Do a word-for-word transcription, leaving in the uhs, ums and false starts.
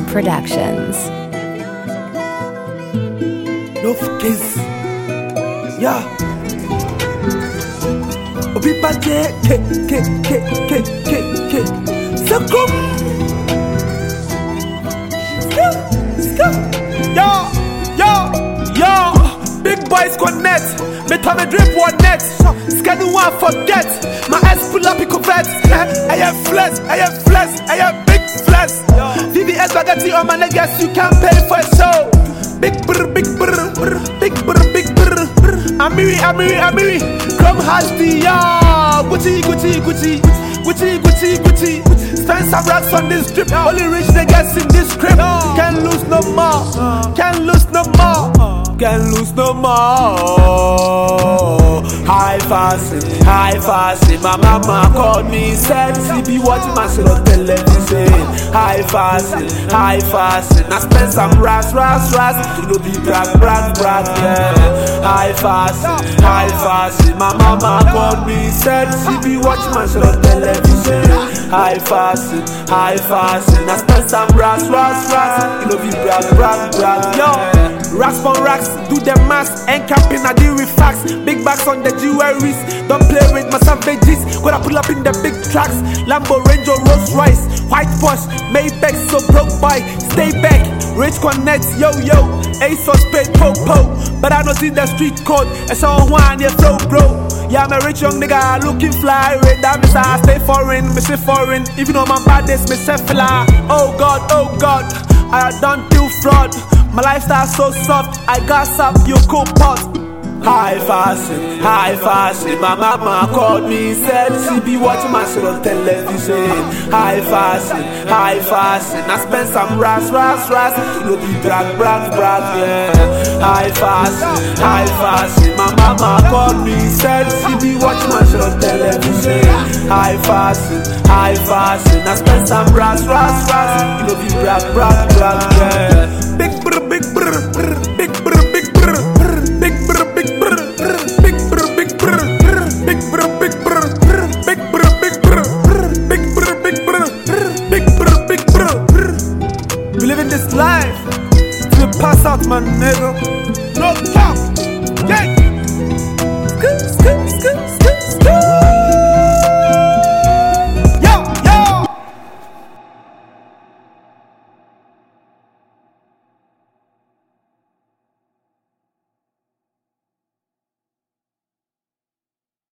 Productions. No kiss. Yeah. Obi pa ke ke ke ke ke ke ke. So come. Skip, skip. Yo, yo, yo. Big boys connect. Me tell me drip one net. Scan one forget. My ass pull up in convert. I am flex, I am flex, I am big flex. V V S spaghetti on my niggas, you can't pay for a show. Big brr, big brr, brr, big brr, big brr, brr. Amiri, Amiri, Amiri. Come hasty, yeah. Gucci, Gucci, Gucci, Gucci, Gucci, Gucci. Spend some racks on this trip. Only rich niggas in this crib. Can't lose no more. Can't lose no more. Can't lose no more. High fasting, high fasting. My mama called me, said she be watching my shit on television. High fasting, high fasting. I spend some ras, ras, ras. You know be brag, brag, brag, yeah. High fasting, high fasting. My mama called me, said she be watching my shit on television. High fasting, high fasting. I spend some ras, ras, ras. You know be brag, brag, brag, yo. Racks for racks, do the mass, and camping I deal with facts. Big bags on the jewelries, don't play with my savages. Gotta pull up in the big tracks, Lambo, Range or Rolls Royce, white Porsche, Maybach, so broke by, stay back, rich connect, yo yo, Ace or spade, po po. But I don't see the street code, I saw one yeah flow bro. Yeah, I'm a rich young nigga looking fly. With that miss I stay foreign, me say foreign. Even though my baddest, me say fly. Oh God, oh God, I don't do fraud. My lifestyle so soft, I gas up your cool pot. High fasting, high fasting. My mama called me, said she be watching my shit on television. High fasting, high fasting. I spend some ras, ras, ras. You know be brag, brag, brag, yeah. High fasting, high fasting. My mama called me, said she be watching my shit on television. High fasting, high fasting. I spend some ras, ras, ras. You know be brag, brag, brag, yeah.